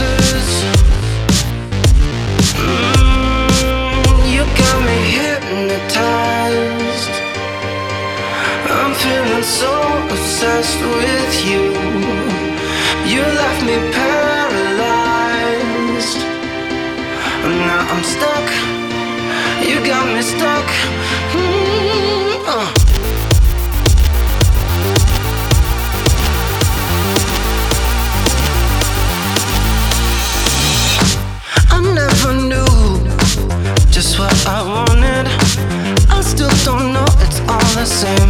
answers. You got me hypnotized. I'm feeling so obsessed with you. You left me paralyzed. Now I'm stuck. You got me stuck. I never knew just what I wanted. I still don't know, it's all the same.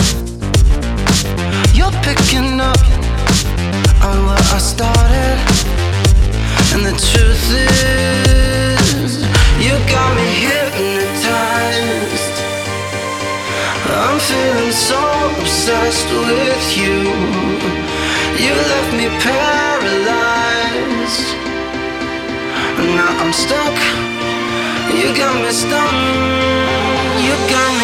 You're picking up on what I started, and the truth is, you got me hypnotized. I'm feeling so obsessed with you. You left me paralyzed. Now I'm stuck. You got me stuck. You got me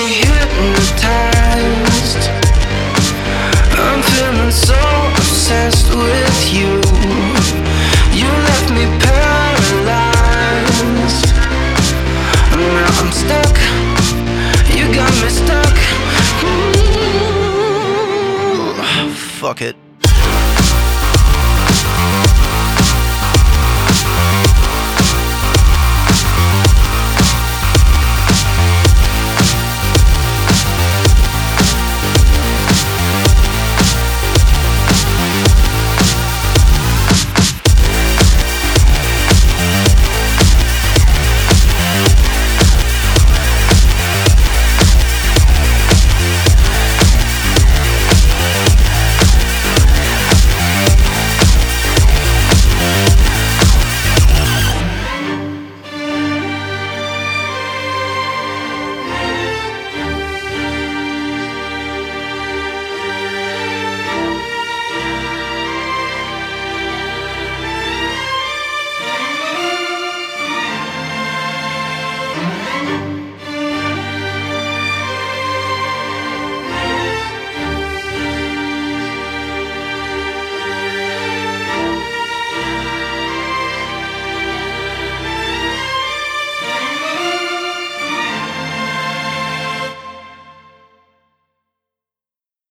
hypnotized. I'm feeling so obsessed with you.